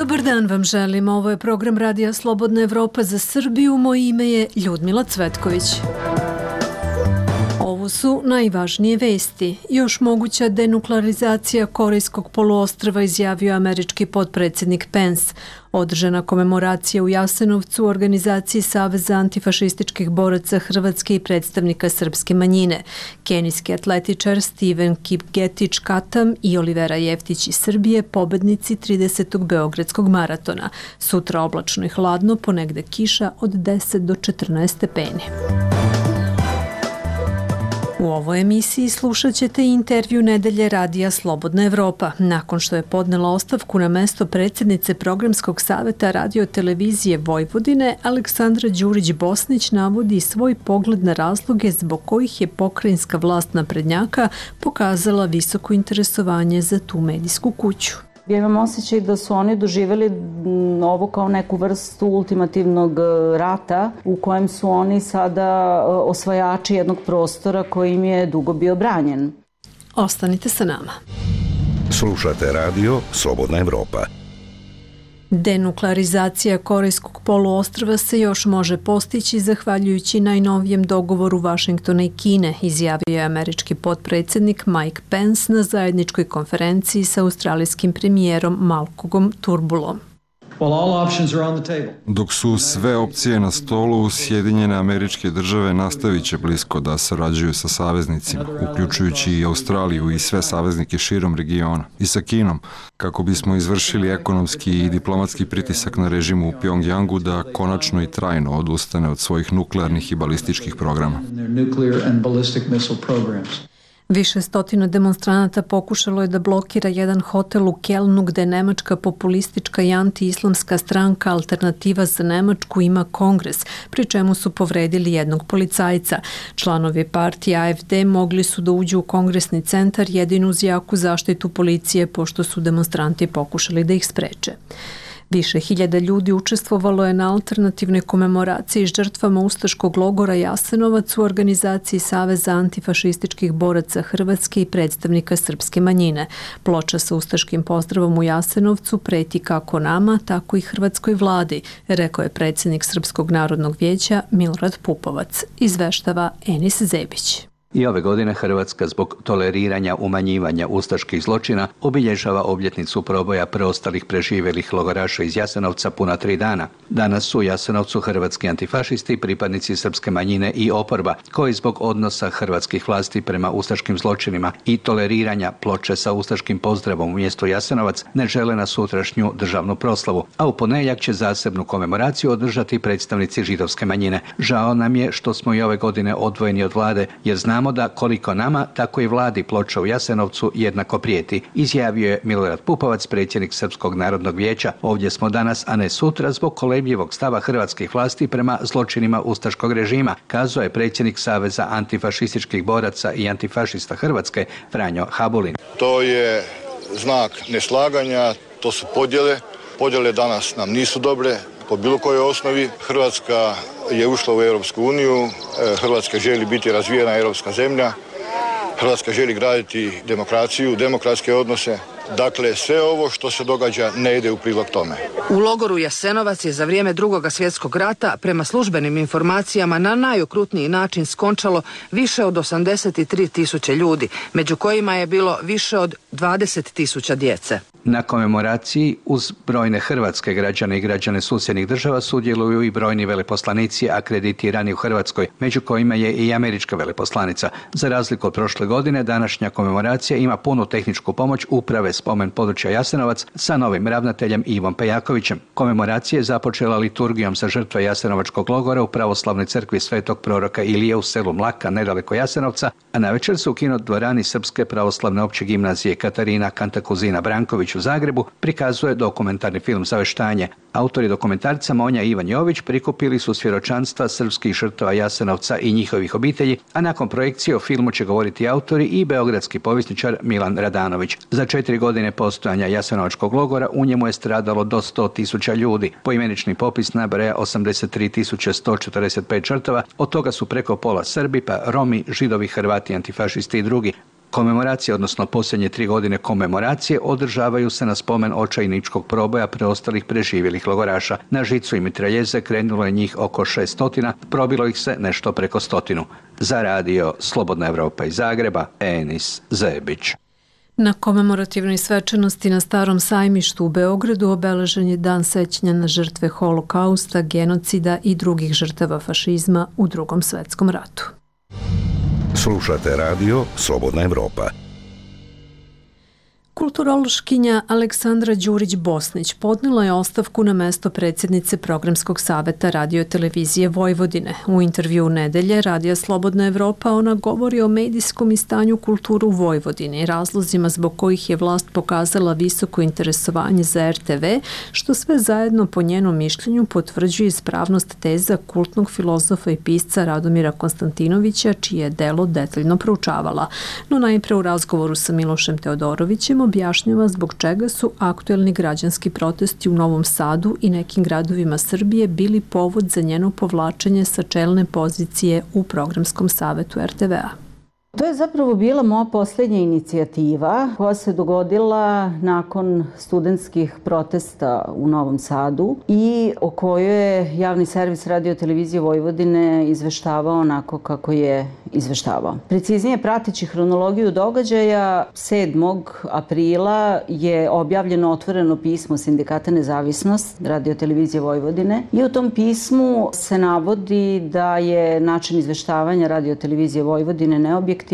Dobar dan vam želim. Ovo je program Radija Slobodna Evropa za Srbiju. Moje ime je Ljudmila Cvetković. Ovo su najvažnije vesti. Još moguća denuklearizacija Korejskog poluostrva, izjavio američki potpredsjednik Pence. Održana komemoracija u Jasenovcu u organizaciji Saveza antifašističkih boraca Hrvatske i predstavnika srpske manjine. Kenijski atletičar Steven Kipgetić-Katam i Olivera Jeftić iz Srbije, pobednici 30. Beogradskog maratona. Sutra oblačno i hladno, ponegde kiša od 10 do 14 stepeni. U ovoj emisiji slušat ćete intervju nedelje Radija Slobodna Evropa. Nakon što je podnela ostavku na mesto predsjednice Programskog saveta Radio-televizije Vojvodine, Aleksandra Đurić-Bosnić navodi svoj pogled na razloge zbog kojih je pokrajinska vlast naprednjaka pokazala visoko interesovanje za tu medijsku kuću. Ja imam osjećaj da su oni doživjeli ovo kao neku vrstu ultimativnog rata u kojem su oni sada osvajači jednog prostora koji im je dugo bio branjen. Ostanite sa nama. Slušate radio Slobodna Evropa. Denuklearizacija Korejskog poluostrva se još može postići zahvaljujući najnovijem dogovoru Vašingtona i Kine, izjavio je američki potpredsjednik Mike Pence na zajedničkoj konferenciji sa australijskim premijerom Malcolmom Turnbullom. Dok su sve opcije na stolu, Sjedinjene Američke Države nastavit će blisko da sarađuju sa saveznicima, uključujući i Australiju i sve saveznike širom regiona, i sa Kinom, kako bismo izvršili ekonomski i diplomatski pritisak na režim u Pjongjangu da konačno i trajno odustane od svojih nuklearnih i balističkih programa. Više stotina demonstranata pokušalo je da blokira jedan hotel u Kelnu gde nemačka populistička i anti-islamska stranka Alternativa za Nemačku ima kongres, pri čemu su povredili jednog policajca. Članovi partije AfD mogli su da uđu u kongresni centar jedino uz jaku zaštitu policije pošto su demonstranti pokušali da ih spreče. Više hiljada ljudi učestvovalo je na alternativnoj komemoraciji s žrtvama ustaškog logora Jasenovac u organizaciji Saveza antifašističkih boraca Hrvatske i predstavnika srpske manjine. Ploča sa ustaškim pozdravom u Jasenovcu preti kako nama, tako i hrvatskoj vladi, rekao je predsjednik Srpskog narodnog vijeća Milorad Pupovac. Izveštava Enis Zebić. I ove godine Hrvatska zbog toleriranja umanjivanja ustaških zločina obilježava obljetnicu proboja preostalih preživjelih logoraša iz Jasenovca puna 3 dana. Danas su u Jasenovcu hrvatski antifašisti, pripadnici srpske manjine i oporba, koji zbog odnosa hrvatskih vlasti prema ustaškim zločinima i toleriranja ploče sa ustaškim pozdravom u mjestu Jasenovac ne žele na sutrašnju državnu proslavu, a u ponedjeljak će zasebnu komemoraciju održati predstavnici židovske manjine. Žao nam je što smo i ove godine odvojeni od vlade, jer znamo da koliko nama, tako i vladi ploča u Jasenovcu jednako prijeti, izjavio je Milorad Pupovac, predsjednik Srpskog narodnog vijeća. Ovdje smo danas, a ne sutra, zbog kolebljivog stava hrvatskih vlasti prema zločinima ustaškog režima, kazao je predsjednik Saveza antifašističkih boraca i antifašista Hrvatske, Franjo Habulin. To je znak neslaganja, to su podjele. Podjele danas nam nisu dobre po bilo kojoj osnovi. Hrvatska je ušla u Europsku uniju, Hrvatska želi biti razvijena europska zemlja, Hrvatska želi graditi demokraciju, demokratske odnose. Dakle, sve ovo što se događa ne ide u prilog tome. U logoru Jasenovac je za vrijeme Drugog svjetskog rata, prema službenim informacijama, na najokrutniji način skončalo više od 83.000 ljudi, među kojima je bilo više od 20.000 djece. Na komemoraciji uz brojne hrvatske građane i građane susjednih država sudjeluju i brojni veleposlanici akreditirani u Hrvatskoj, među kojima je i američka veleposlanica. Za razliku od prošle godine, današnja komemoracija ima punu tehničku pomoć Uprave spomen područja Jasenovac sa novim ravnateljem Ivom Pejakovićem. Komemoracija je započela liturgijom za žrtve Jasenovačkog logora u pravoslavnoj crkvi Svetog proroka Ilije u selu Mlaka, nedaleko Jasenovca, a navečer su u kinodvorani Srpske pravoslavne opće gimnazije Katarina Kantakuzina Branković u Zagrebu prikazuje dokumentarni film Zaveštanje. Autori dokumentarca Monja i Ivan Jović prikupili su svjedočanstva srpskih žrtava Jasenovca i njihovih obitelji, a nakon projekcije o filmu će govoriti autori i beogradski povjesničar Milan Radanović. Za 4 godine postojanja Jasenovačkog logora u njemu je stradalo do 100.000 ljudi. Poimenični popis nabraja 83.145 žrtava, od toga su preko pola Srbi, pa Romi, Židovi, Hrvati, antifašisti i drugi. Komemoracije, odnosno posljednje 3 godine komemoracije, održavaju se na spomen očajničkog proboja preostalih preživjelih logoraša. Na žicu i mitraljeze krenulo je njih oko 600, probilo ih se nešto preko 100. Za radio Slobodna Evropa iz Zagreba, Enis Zebić. Na komemorativnoj svečanosti na Starom sajmištu u Beogradu obeležen je dan sećanja na žrtve holokausta, genocida i drugih žrtava fašizma u Drugom svetskom ratu. Slušate radio Slobodna Evropa. Kulturološkinja Aleksandra Đurić-Bosnić podnela je ostavku na mesto predsjednice Programskog saveta Radio-televizije Vojvodine. U intervju Nedelje Radija Slobodna Evropa ona govori o medijskom i stanju kulturu u Vojvodini i razlozima zbog kojih je vlast pokazala visoko interesovanje za RTV, što sve zajedno po njenom mišljenju potvrđuje ispravnost teza kultnog filozofa i pisca Radomira Konstantinovića, čije je delo detaljno proučavala. No najpre u razgovoru sa Milošem Teodorovićem objašnjava zbog čega su aktuelni građanski protesti u Novom Sadu i nekim gradovima Srbije bili povod za njeno povlačenje sa čelne pozicije u Programskom savetu RTV-a. To je zapravo bila moja posljednja inicijativa koja se dogodila nakon studentskih protesta u Novom Sadu i o kojoj je javni servis Radio-televizije Vojvodine izveštavao onako kako je izveštavao. Preciznije, prateći hronologiju događaja, 7. aprila je objavljeno otvoreno pismo Sindikata Nezavisnost Radio-televizije Vojvodine i u tom pismu se navodi da je način izveštavanja Radio-televizije Vojvodine neobjektivan,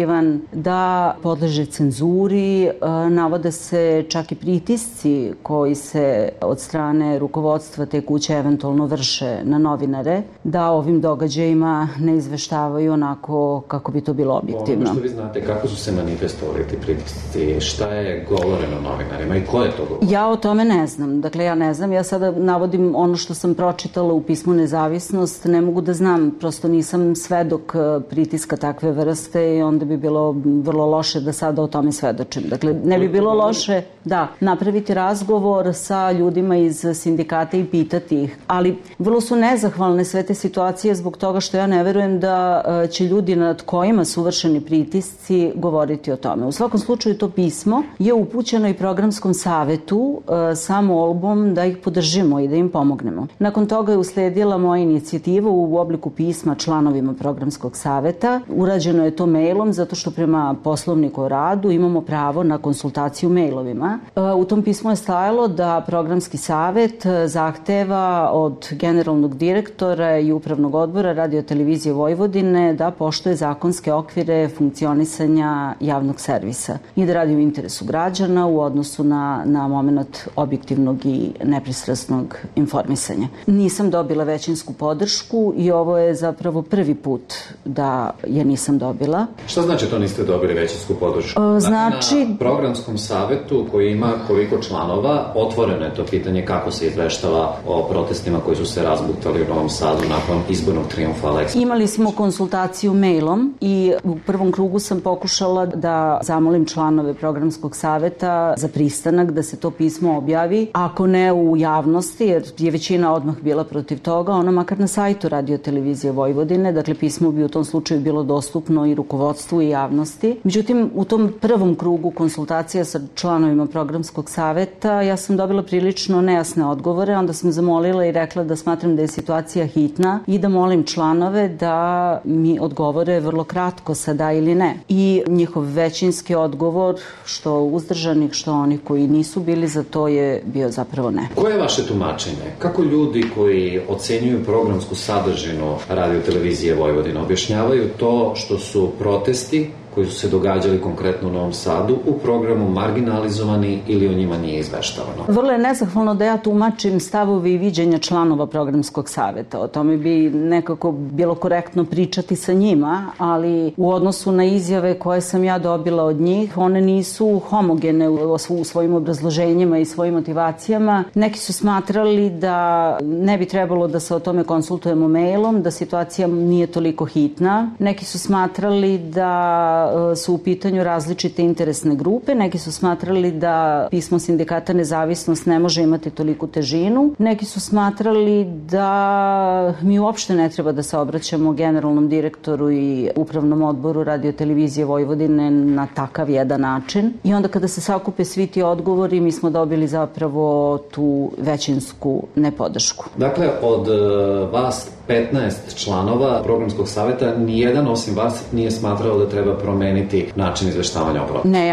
da podleže cenzuri, navode se čak i pritisci koji se od strane rukovodstva te kuće eventualno vrše na novinare, da ovim događajima ne izveštavaju onako kako bi to bilo objektivno. Ono što vi znate, kako su se manifestovali ti pritisci, šta je govoreno novinarima i ko je to govorio? Ja o tome ne znam. Dakle, ja ne znam. Ja sada navodim ono što sam pročitala u pismu Nezavisnost. Ne mogu da znam, prosto nisam svedok pritiska takve vrste i onda bi bilo vrlo loše da sada o tome svedočim. Dakle, ne bi bilo loše napraviti razgovor sa ljudima iz sindikata i pitati ih. Ali vrlo su nezahvalne sve te situacije zbog toga što ja ne verujem da će ljudi nad kojima su vršeni pritisci govoriti o tome. U svakom slučaju to pismo je upućeno i Programskom savetu sa molbom da ih podržimo i da im pomognemo. Nakon toga je usledila moja inicijativa u obliku pisma članovima Programskog saveta. Urađeno je to mailom zato što prema poslovniku o radu imamo pravo na konsultaciju mailovima. U tom pismu je stajalo da Programski savet zahteva od generalnog direktora i upravnog odbora Radio-televizije Vojvodine da poštuje zakonske okvire funkcionisanja javnog servisa i da radi u interesu građana u odnosu na moment objektivnog i nepristrasnog informisanja. Nisam dobila većinsku podršku i ovo je zapravo prvi put da je nisam dobila. Šta znači to niste dobili većinsku podršku? Znači... Na Programskom savetu koji ima koliko članova, otvoreno je to pitanje kako se izveštava o protestima koji su se razbuktali u Novom Sadu nakon izbornog trijumfa Aleksa. Imali smo konsultaciju mailom i u prvom krugu sam pokušala da zamolim članove Programskog saveta za pristanak da se to pismo objavi, ako ne u javnosti, jer je većina odmah bila protiv toga, ono makar na sajtu Radio-televizije Vojvodine, dakle pismo bi u tom slučaju bilo dostupno i rukovodstvu i javnosti. Međutim, u tom prvom krugu konsultacija sa članovima Programskog saveta ja sam dobila prilično nejasne odgovore, onda sam zamolila i rekla da smatram da je situacija hitna i da molim članove da mi odgovore vrlo kratko sa da ili ne. I njihov većinski odgovor, što uzdržanih, što onih koji nisu bili za to, je bio zapravo ne. Koje je vaše tumačenje? Kako ljudi koji ocenjuju programsku sadržinu Radio-televizije Vojvodine objašnjavaju to što su protesti koji su se događali konkretno u Novom Sadu u programu marginalizovani ili o njima nije izveštavano? Vrlo je nezahvalno da ja tumačim stavove i viđenja članova Programskog saveta. O tome bi nekako bilo korektno pričati sa njima, ali u odnosu na izjave koje sam ja dobila od njih, one nisu homogene u svojim obrazloženjima i svojim motivacijama. Neki su smatrali da ne bi trebalo da se o tome konsultujemo mailom, da situacija nije toliko hitna. Neki su smatrali da da su u pitanju različite interesne grupe. Neki su smatrali da pismo sindikata Nezavisnost ne može imati toliku težinu. Neki su smatrali da mi uopšte ne treba da se obraćamo generalnom direktoru i upravnom odboru Radio-televizije Vojvodine na takav jedan način. I onda kada se sakupe svi ti odgovori, mi smo dobili zapravo tu većinsku nepodršku. Dakle, od vas 15 članova programskog saveta, nijedan osim vas nije smatrao da treba promeniti način izveštavanja o programu? Ne, ja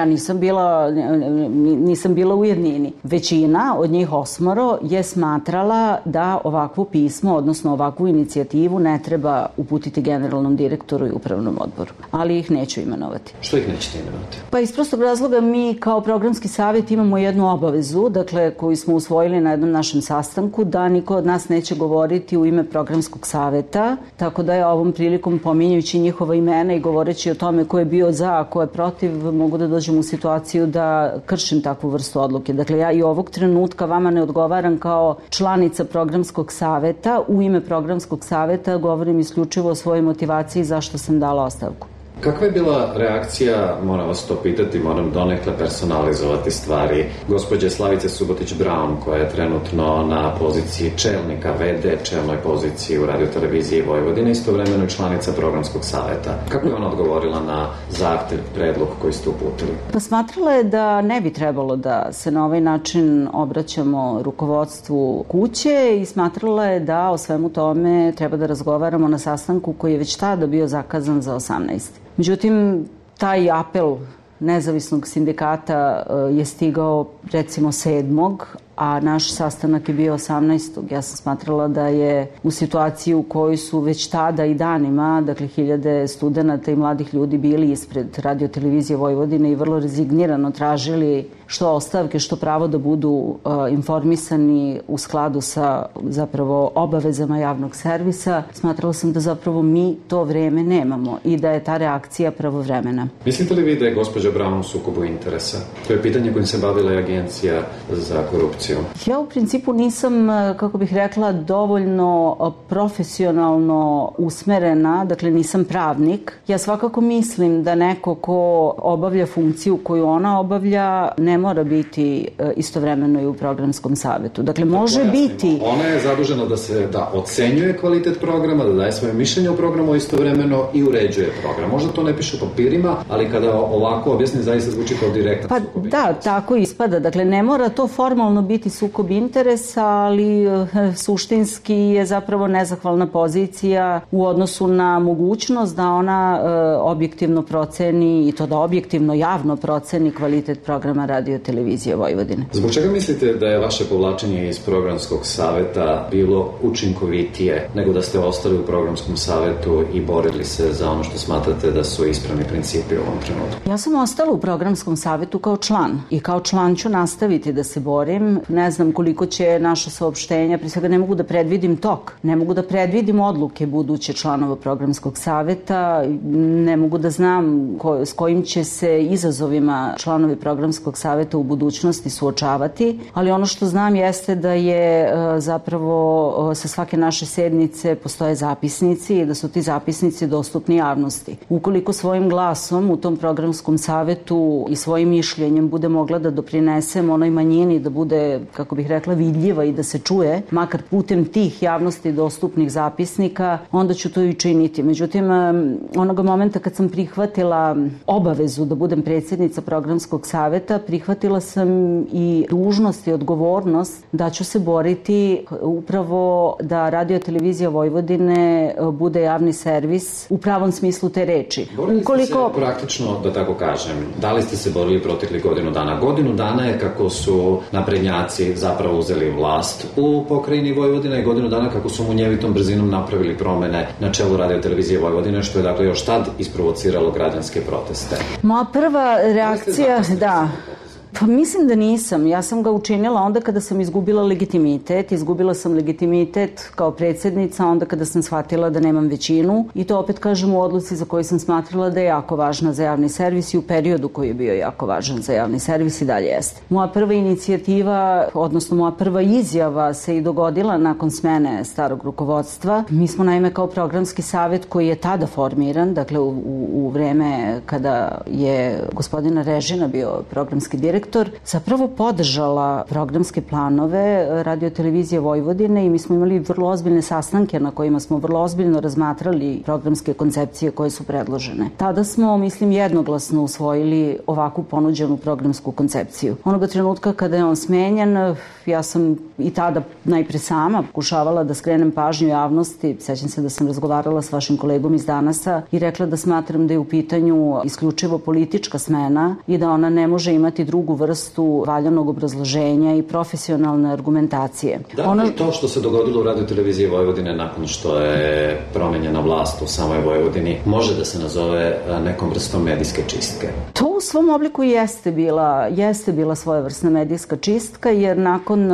nisam bila u jednini. Većina od njih 8 je smatrala da ovakvo pismo, odnosno ovakvu inicijativu ne treba uputiti generalnom direktoru i upravnom odboru. Ali ih neću imenovati. Što ih nećete imenovati? Pa iz prostog razloga mi kao programski savet imamo jednu obavezu, dakle koju smo usvojili na jednom našem sastanku, da niko od nas neće govoriti u ime programskog saveta, tako da ja ovom prilikom, pominjujući njihova imena i govoreći o tome ko je bio za, a ko je protiv, mogu da dođem u situaciju da kršim takvu vrstu odluke. Dakle, ja i ovog trenutka vama ne odgovaram kao članica programskog saveta. U ime programskog saveta govorim isključivo o svojoj motivaciji zašto sam dala ostavku. Kakva je bila reakcija, moram vas to pitati, moram donekle personalizovati stvari, gospođe Slavice Subotić-Braun, koja je trenutno na poziciji čelnika, VD čelnoj poziciji u Radio-televiziji Vojvodine, istovremeno i članica programskog saveta. Kako je ona odgovorila na zahtev, predlog koji ste uputili? Pa smatrala je da ne bi trebalo da se na ovaj način obraćamo rukovodstvu kuće i smatrala je da o svemu tome treba da razgovaramo na sastanku koji je već tada bio zakazan za 18. Međutim, taj apel nezavisnog sindikata je stigao recimo 7. a naš sastanak je bio 18. Ja sam smatrala da je u situaciji u kojoj su već tada i danima, dakle 1000 studenta i mladih ljudi bili ispred Radio-televizije Vojvodine i vrlo rezignirano tražili što ostavke, što pravo da budu informisani u skladu sa zapravo obavezama javnog servisa. Smatrala sam da zapravo mi to vreme nemamo i da je ta reakcija pravovremena. Mislite li vi da je gospođa Braun u sukobu interesa? To je pitanje kojim se bavila i Agencija za korupciju. Ja u principu nisam, kako bih rekla, dovoljno profesionalno usmerena, dakle nisam pravnik. Ja svakako mislim da neko ko obavlja funkciju koju ona obavlja ne mora biti istovremeno i u programskom savetu. Dakle, može biti... Ona je zadužena da ocenjuje kvalitet programa, da daje svoje mišljenje o programu, istovremeno i uređuje program. Možda to ne piše u papirima, ali kada ovako objasni, zaista zvuči kao direktan sukob interesa. Da, tako ispada. Dakle, ne mora to formalno biti sukob interesa, ali suštinski je zapravo nezahvalna pozicija u odnosu na mogućnost da ona objektivno proceni i to da objektivno javno proceni kvalitet programa Radio-televizije Vojvodine. Zbog čega mislite da je vaše povlačenje iz programskog saveta bilo učinkovitije nego da ste ostali u programskom savetu i borili se za ono što smatrate da su ispravni principi u ovom trenutku? Ja sam ostala u programskom savetu kao član i kao član ću nastaviti da se borim. Ne znam koliko će naša saopštenja, pre svega ne mogu da predvidim tok, ne mogu da predvidim odluke buduće članova programskog saveta, ne mogu da znam s kojim će se izazovima članovi programskog saveta u budućnosti suočavati, ali ono što znam jeste da je zapravo sa svake naše sednice postoje zapisnici i da su ti zapisnici dostupni javnosti. Ukoliko svojim glasom u tom programskom savetu i svojim mišljenjem bude mogla da doprinesem onoj manjini da bude, kako bih rekla, vidljiva i da se čuje, makar putem tih javnosti dostupnih zapisnika, onda ću to i činiti. Međutim, onoga momenta kad sam prihvatila obavezu da budem predsjednica programskog saveta, prihvatila sam i dužnost i odgovornost da ću se boriti upravo da Radio-televizija Vojvodine bude javni servis u pravom smislu te reči. Borili ste se praktično, da tako kažem, da li ste se borili proteklih godinu dana? Godinu dana je kako su naprednjaci zapravo uzeli vlast u pokrajini Vojvodine i godinu dana kako su munjevitom brzinom napravili promene na čelu Radio-televizije Vojvodine, što je dakle još tad isprovociralo građanske proteste. Moja prva reakcija, da, Pa mislim da nisam. Ja sam ga učinila onda kada sam izgubila legitimitet. Izgubila sam legitimitet kao predsjednica onda kada sam shvatila da nemam većinu i to opet kažem u odluci za koju sam smatrala da je jako važna za javni servis i u periodu koji je bio jako važan za javni servis i dalje jeste. Moja prva inicijativa, odnosno moja prva izjava se i dogodila nakon smene starog rukovodstva. Mi smo naime kao programski savjet koji je tada formiran, dakle u vreme kada je gospodina Režina bio programski direktor, zapravo podržala programske planove Radio-televizije Vojvodine i mi smo imali vrlo ozbiljne sastanke na kojima smo vrlo ozbiljno razmatrali programske koncepcije koje su predložene. Tada smo, mislim, jednoglasno usvojili ovakvu ponuđenu programsku koncepciju. Onoga trenutka kada je on smenjen, ja sam i tada najpre sama pokušavala da skrenem pažnju javnosti. Sećam se da sam razgovarala s vašim kolegom iz Danasa i rekla da smatram da je u pitanju isključivo politička smena i da ona ne može imati drugu vrstu valjanog obrazloženja i profesionalne argumentacije. Da li to što se dogodilo u Radio-televiziji Vojvodine nakon što je promenjena vlast u samoj Vojvodini može da se nazove nekom vrstom medijske čistke? To u svom obliku jeste bila svojevrsna medijska čistka, jer nakon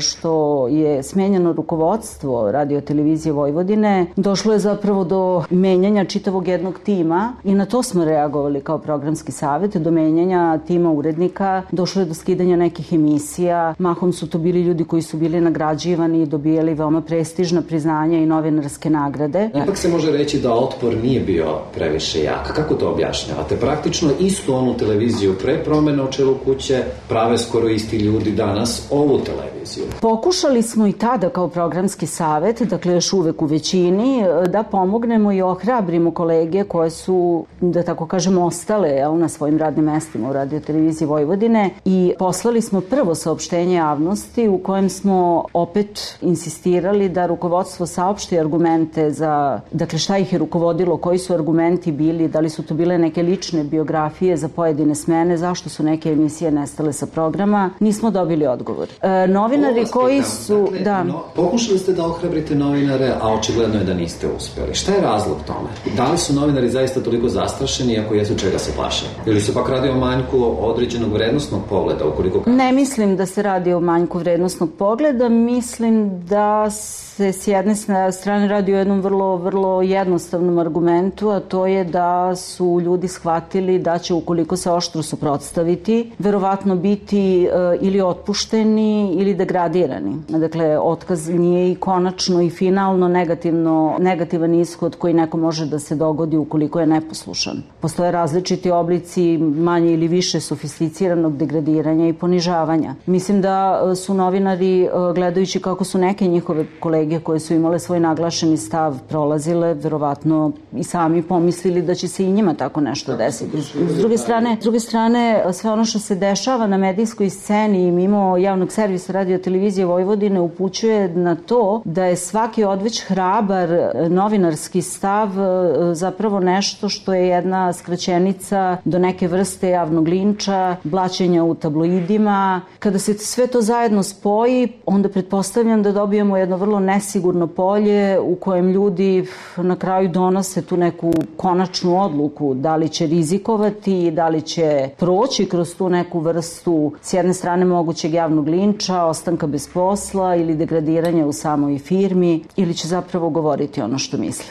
što je smenjeno rukovodstvo Radio-televizije Vojvodine, došlo je zapravo do menjanja čitavog jednog tima i na to smo reagovali kao programski savjet, do menjanja tima urednika, došlo je do skidanja nekih emisija, mahom su to bili ljudi koji su bili nagrađivani i dobijali veoma prestižna priznanja i novinarske nagrade. Ipak se može reći da otpor nije bio previše jak. Kako to objašnjavate? Praktično istu onu televiziju pre promene u čelu kuće prave skoro isti ljudi danas ovu televiziju. Pokušali smo i tada kao programski savjet, dakle još uvek u većini, da pomognemo i ohrabrimo kolege koje su, da tako kažem, ostale na svojim radnim mestima u Radio-televiziji Vojvodine i poslali smo prvo saopštenje javnosti u kojem smo opet insistirali da rukovodstvo saopšti argumente za, dakle šta ih je rukovodilo, koji su argumenti bili, da li su to bile neke lične biografije za pojedine smene, zašto su neke emisije nestale sa programa, nismo dobili odgovor. Novinari koji su... Pokušali ste da ohrabrite novinare, a očigledno je da niste uspeli. Šta je razlog tome? Da li su novinari zaista toliko zastrašeni, ako jesu, čega se plaše? Ili se pak radi o manjku određenog vrednostnog pogleda? Ne mislim da se radi o manjku vrednostnog pogleda, mislim da se s jedne strane radi o jednom vrlo jednostavnom argumentu, a to je da su ljudi shvatili da će, ukoliko se oštro suprotstaviti, verovatno biti ili otpušteni ili degradirani. Dakle, otkaz nije i konačno i finalno negativan ishod koji neko može da se dogodi ukoliko je neposlušan. Postoje različiti oblici manje ili više sofisticiranog degradiranja i ponižavanja. Mislim da su novinari, gledajući kako su neke njihove kolege koje su imale svoj naglašeni stav prolazile, verovatno i sami pomislili da će se i njima tako nešto desiti. S druge strane, sve ono što se dešava na medijskoj sceni i mimo javnog servisa Radio-televizije Vojvodine upućuje na to da je svaki odveć hrabar novinarski stav zapravo nešto što je jedna skraćenica do neke vrste javnog linča, blaćenja u tabloidima. Kada se sve to zajedno spoji, onda pretpostavljam da dobijemo jedno vrlo nesigurno polje u kojem ljudi na kraju donose tu neku konačnu odluku da li će rizikovati, da li će proći kroz tu neku vrstu s jedne strane mogućeg javnog linča, ostanka bez posla ili degradiranja u samoj firmi, ili će zapravo govoriti ono što misle.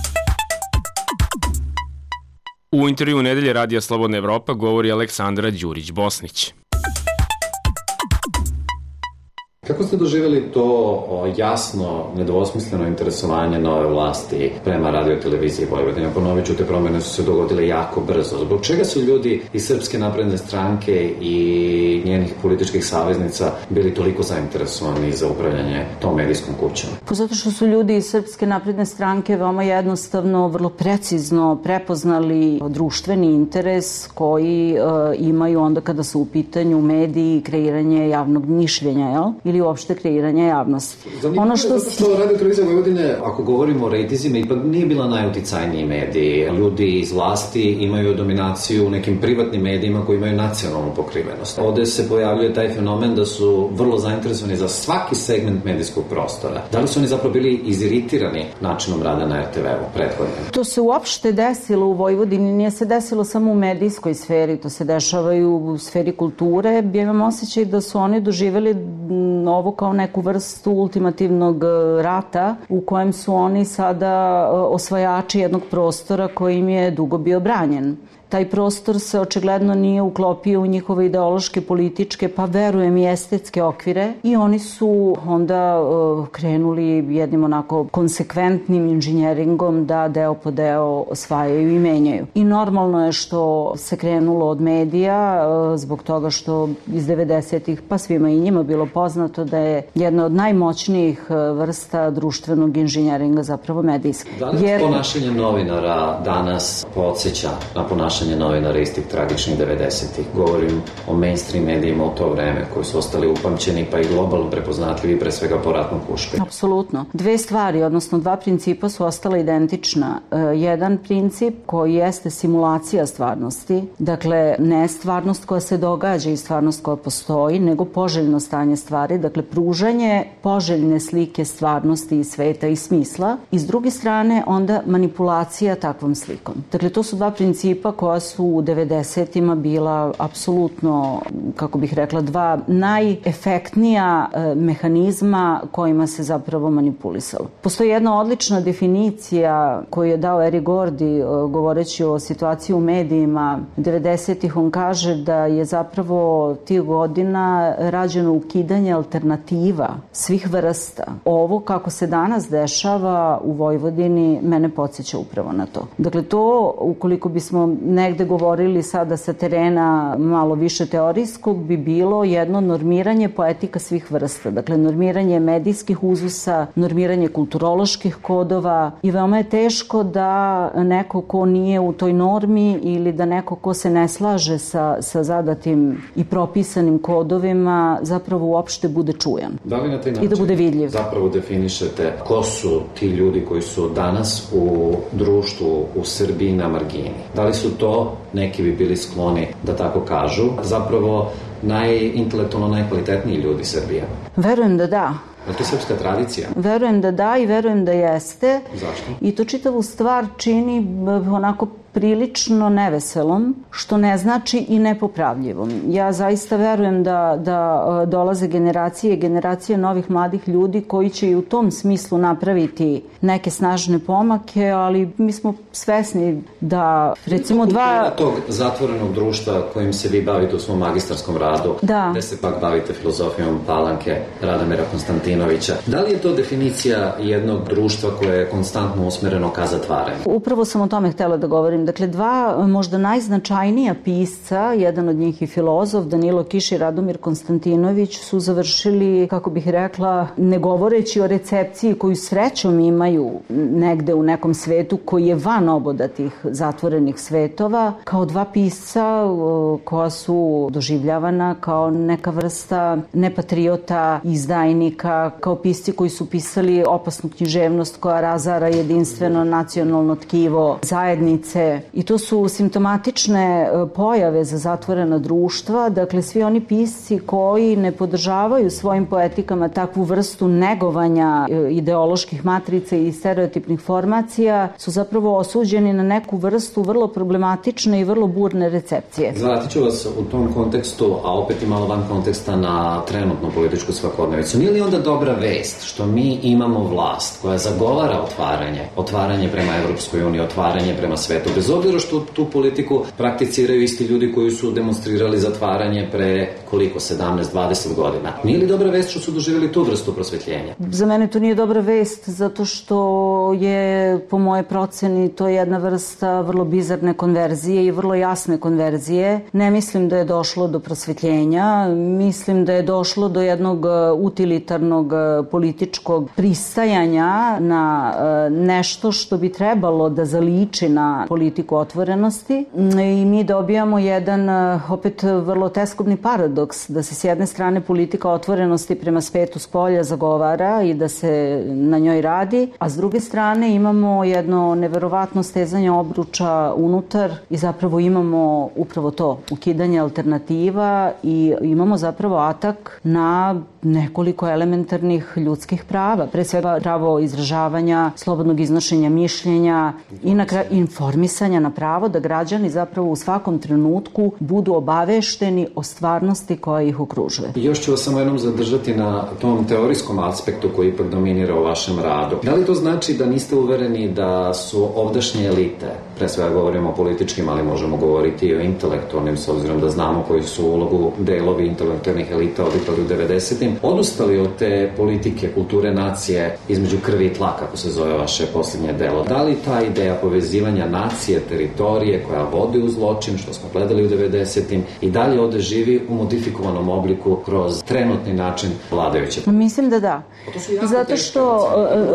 U intervju Nedelje Radija Slobodna Evropa govori Aleksandra Đurić-Bosnić. Kako ste doživjeli to jasno, nedvosmisleno interesovanje nove vlasti prema Radio-televiziji Vojvodine? Ponovit ću, te promene su se dogodile jako brzo. Zbog čega su ljudi iz Srpske napredne stranke i njenih političkih saveznica bili toliko zainteresovani za upravljanje tom medijskom kućom? Zato što su ljudi iz Srpske napredne stranke veoma jednostavno, vrlo precizno prepoznali društveni interes koji imaju onda kada su u pitanju mediji i kreiranje javnog mišljenja, ili ili uopšte kreiranja javnosti. Ono što Radio Televizija Vojvodine, ako govorimo o rejtizima, ipak nije bila najuticajniji mediji. Ljudi iz vlasti imaju dominaciju u nekim privatnim medijima koji imaju nacionalnu pokrivenost. Ovde se pojavljuje taj fenomen da su vrlo zainteresovani za svaki segment medijskog prostora. Da li su oni zapravo bili iziritirani načinom rada na RTV-u prethodno? To se uopšte desilo u Vojvodini, nije se desilo samo u medijskoj sferi, to se dešava i u sferi kulture. Ja imam osjećaj da su oni doživeli ovo kao neku vrstu ultimativnog rata u kojem su oni sada osvajači jednog prostora koji im je dugo bio branjen. Taj prostor se očigledno nije uklopio u njihove ideološke, političke, pa verujem i estetske okvire i oni su onda krenuli jednim onako konsekventnim inženjeringom da deo po deo osvajaju i menjaju. I normalno je što se krenulo od medija zbog toga što iz 90-ih, pa svima i njima bilo poznato da je jedna od najmoćnijih vrsta društvenog inženjeringa zapravo medijska. Da li ponašanje novinara danas podsjeća na ponašanje novinara iz tih tragičnih 90-ih? Govorim o mainstream medijima u to vreme koji su ostali upamćeni pa i globalno prepoznatljivi pre svega po ratnom pušku. Apsolutno. Dve stvari, odnosno dva principa su ostala identična. Jedan princip koji jeste simulacija stvarnosti, dakle ne stvarnost koja se događa i stvarnost koja postoji, nego poželjno stanje stvari, dakle pružanje poželjne slike stvarnosti i sveta i smisla i s druge strane onda manipulacija takvom slikom. Dakle to su dva principa koja su u 90-ima bila apsolutno, kako bih rekla, dva najefektnija mehanizma kojima se zapravo manipulisalo. Postoji jedna odlična definicija koju je dao Eric Gordy govoreći o situaciji u medijima 90-ih. On kaže da je zapravo tih godina rađeno ukidanje alternativa svih vrsta. Ovo kako se danas dešava u Vojvodini mene podsjeća upravo na to. Dakle, to ukoliko bismo negde govorili sada sa terena malo više teorijskog bi bilo jedno normiranje poetika svih vrsta. Dakle, normiranje medijskih uzusa, normiranje kulturoloških kodova i veoma je teško da neko ko nije u toj normi ili da neko ko se ne slaže sa zadatim i propisanim kodovima zapravo uopšte bude čujan. Da li na taj način i da bude vidljiv? Zapravo definišete ko su ti ljudi koji su danas u društvu u Srbiji na margini? Da li su to, neki bi bili skloni da tako kažu, zapravo intelektualno najkvalitetniji ljudi Srbije? Verujem da da. Je to srpska tradicija? Verujem da da i verujem da jeste. Zašto? I to čitavu stvar čini onako prilično neveselom, što ne znači i nepopravljivom. Ja zaista verujem da dolaze generacije novih mladih ljudi koji će i u tom smislu napraviti neke snažne pomake, ali mi smo svesni da recimo tog zatvorenog društva kojim se vi bavite u svom magistarskom radu, gde se pak bavite filozofijom Palanke, Radomira Konstantinovića. Da li je to definicija jednog društva koje je konstantno usmereno ka zatvaranju? Upravo sam o tome htela da govorim. Dakle, dva možda najznačajnija pisca, jedan od njih i filozof, Danilo Kiš i Radomir Konstantinović, su završili, kako bih rekla, ne govoreći o recepciji koju srećom imaju negde u nekom svetu koji je van oboda tih zatvorenih svetova, kao dva pisca koja su doživljavana kao neka vrsta nepatriota, izdajnika, kao pisci koji su pisali opasnu književnost koja razara jedinstveno nacionalno tkivo zajednice. I to su simptomatične pojave za zatvorena društva. Dakle, svi oni pisci koji ne podržavaju svojim poetikama takvu vrstu negovanja ideoloških matrica i stereotipnih formacija su zapravo osuđeni na neku vrstu vrlo problematične i vrlo burne recepcije. Zvratit ću vas u tom kontekstu, a opet i malo van konteksta na trenutnu političku svakodnevicu. Nije li onda dobra vest što mi imamo vlast koja zagovara otvaranje prema Evropskoj uniji, otvaranje prema svetu, bez obzira što tu politiku prakticiraju isti ljudi koji su demonstrirali zatvaranje pre koliko, 17-20 godina. Nije li dobra vest što su doživjeli tu vrstu prosvetljenja? Za mene to nije dobra vest zato što je, po moje proceni, to jedna vrsta vrlo bizarne konverzije i vrlo jasne konverzije. Ne mislim da je došlo do prosvetljenja, mislim da je došlo do jednog utilitarnog jednog političkog pristajanja na nešto što bi trebalo da zaliči na politiku otvorenosti i mi dobijamo jedan opet vrlo teskobni paradoks da se s jedne strane politika otvorenosti prema svetu spolja zagovara i da se na njoj radi, a s druge strane imamo jedno neverovatno stezanje obruča unutar i zapravo imamo upravo to, ukidanje alternativa i imamo zapravo atak na nekoliko elementarnih ljudskih prava, pre svega pravo izražavanja, slobodnog iznošenja mišljenja i na kraju informisanja na pravo da građani zapravo u svakom trenutku budu obavešteni o stvarnosti koja ih okružuje. Još ću vas samo jednom zadržati na tom teorijskom aspektu koji ipak dominira u vašem radu. Da li to znači da niste uvereni da su ovdašnje elite, pre svega govorimo o političkim, ali možemo govoriti i o intelektualnim, s obzirom da znamo koju su ulogu delovi intelektualnih elita odigrali u 90-im, odustali od te politike, kulture nacije između krvi i tla, kako se zove vaše posljednje delo. Da li ta ideja povezivanja nacije, teritorije koja vodi u zločin, što smo gledali u 90-im, i dalje ovde živi u modifikovanom obliku kroz trenutni način vladajuće? Mislim da da. Zato što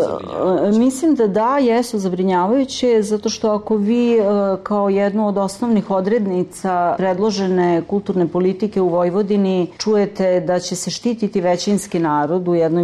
mislim da jesu zabrinjavajuće, zato što ako vi kao jednu od osnovnih odrednica predložene kulturne politike u Vojvodini čujete da će se štititi većinski narod u jednoj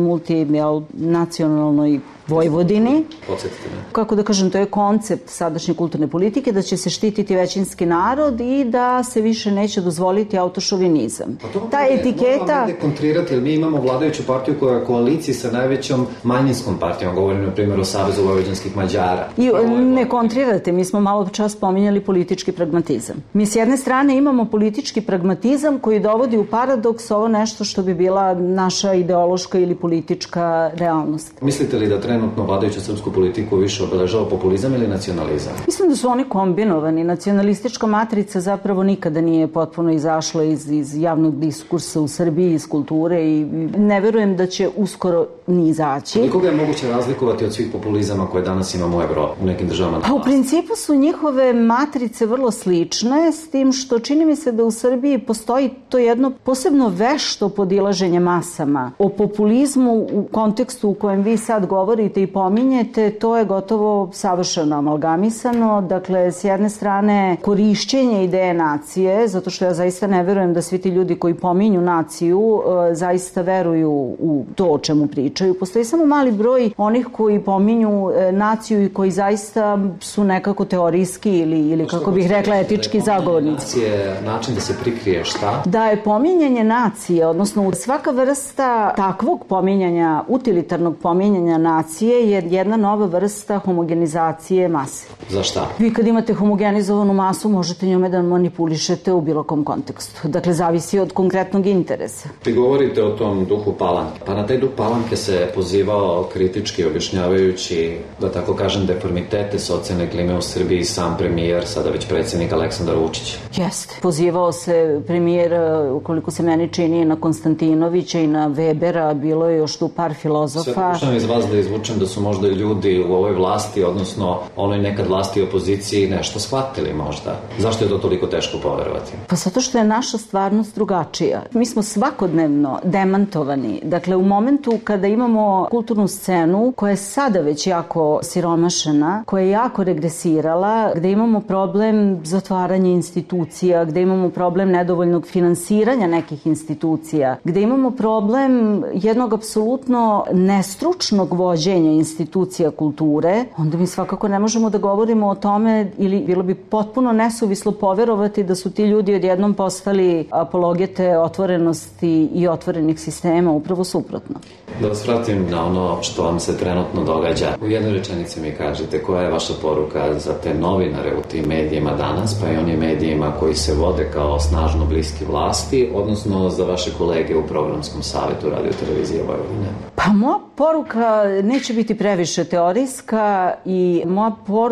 multinacionalnoj Vojvodini. Podsjetite me. Kako da kažem, to je koncept sadašnje kulturne politike, da će se štititi većinski narod i da se više neće dozvoliti autošovinizam. Ta etiketa... Moram ovdje kontrirati, jer mi imamo vladajuću partiju koja je koaliciji sa najvećom manjinskom partijom, govorim na primjer o Savezu vojvođanskih Mađara. I ne kontrirate, mi smo malo čas pominjali politički pragmatizam. Mi s jedne strane imamo politički pragmatizam koji dovodi u paradoks ovo nešto što bi bila naša ideološka ili politička realnost. Mislite li da trenutno vladajuću srpsku politiku više obeležava populizam ili nacionalizam? Mislim da su oni kombinovani. Nacionalistička matrica zapravo nikada nije potpuno izašla iz javnog diskursa u Srbiji, iz kulture i ne verujem da će uskoro ni izaći. Koliko je moguće razlikovati od svih populizama koje danas imamo u Evropi, u nekim državama? Pa u principu su njihove matrice vrlo slične, s tim što čini mi se da u Srbiji postoji to jedno posebno vešto podilaženje masama. O populizmu u kontekstu u kojem vi sad govorite i pominjete, to je gotovo savršeno amalgamisano. Dakle, s jedne strane korišćenje ideje nacije, zato što ja zaista ne verujem da svi ti ljudi koji pominju naciju zaista veruju u to o čemu pričaju. Postoji samo mali broj onih koji pominju naciju i koji zaista su nekako teorijski ili kako bih rekla etički zagovornici. Nacije način da se prikrije šta? Da je pominjanje nacije, odnosno svaka vrsta takvog pominjanja, utilitarnog pominjanja nacije je jedna nova vrsta homogenizacije mase. Za šta? Vi kad imate homogenizovanu masu možete njome da manipulišete u bilo kom kontekstu. Dakle, zavisi od konkretnog interesa. Vi govorite o tom duhu Palanke. Pa na taj duh Palanke se pozivao kritički objašnjavajući, da tako kažem, deformitete socijalne klime u Srbiji sam premijer, sada već predsjednik Aleksandar Vučić. Jeste. Pozivao se premijer, koliko se meni čini, na Konstantinovića i na Webera, bilo je još tu par filozofa. Sve pokušam iz vas da izvučem da su možda i ljudi u ovoj vlasti, odnosno onoj nekad vlasti i opoziciji, nešto shvatili možda. Zašto je to toliko teško poverovati? Pa zato što je naša stvarnost drugačija. Mi smo svakodnevno demantovani. Dakle, u momentu kada imamo kulturnu scenu koja je sada već jako siromašena, koja je jako regresirala, gde imamo problem zatvaranja institucija, gde imamo problem nedovoljnog finansiranja nekih institucija, gde imamo problem jednog apsolutno nestručnog vođenja institucija kulture, onda mi svakako ne možemo da govorimo o tome ili bilo bi potpuno nesuvislo poverovati da su ti ljudi odjednom postali apologete otvorenosti i otvorenih sistema, upravo suprotno. Da vas vratim na ono što vam se trenutno događa. U jednoj rečenici mi kažete koja je vaša poruka za te novinare u tim medijima danas, pa i onim medijima koji se vode kao snažno bliski vlasti, odnosno za vaše kolege u programskom savjetu Radio Televizije Vojvodine? Pa moja poruka neće biti previše teorijska i moja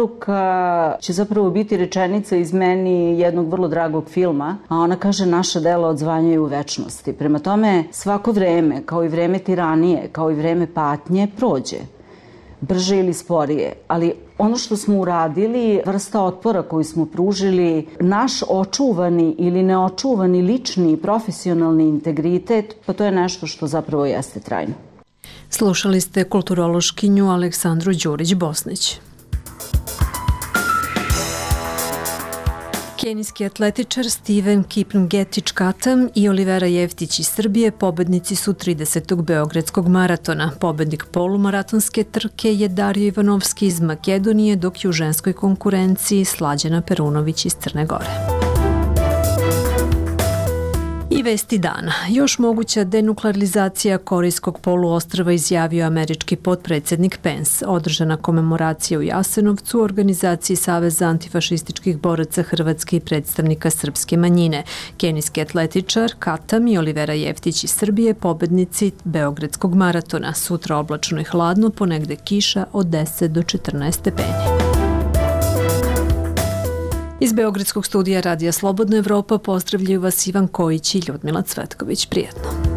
poruka će zapravo biti rečenica iz meni jednog vrlo dragog filma, a ona kaže: naša dela odzvanjaju u večnosti. Prema tome, svako vreme, kao i vreme tiranije, kao i vreme patnje, prođe. Brže ili sporije, ali ono što smo uradili, vrsta otpora koju smo pružili, naš očuvani ili neočuvani lični i profesionalni integritet, pa to je nešto što zapravo jeste trajno. Slušali ste kulturološkinju Aleksandru Đurić-Bosnić. Kenijski atletičar Steven Kipngetić-Katam i Olivera Jeftić iz Srbije pobednici su 30. Beogradskog maratona. Pobednik polumaratonske trke je Dario Ivanovski iz Makedonije, dok je u ženskoj konkurenciji Slađana Perunović iz Crne Gore. I vesti dana. Još moguća denuklearizacija Korejskog poluostrva, izjavio američki potpredsjednik Pence. Održana komemoracija u Jasenovcu u organizaciji Saveza antifašističkih boraca Hrvatske i predstavnika srpske manjine. Kenijski atletičar Katam i Olivera Jeftić iz Srbije pobednici Beogradskog maratona. Sutra oblačno i hladno, ponegde kiša od 10 do 14 stepeni. Iz Beogradskog studija Radija Slobodna Evropa pozdravljaju vas Ivan Kojić i Ljudmila Cvetković. Prijetno.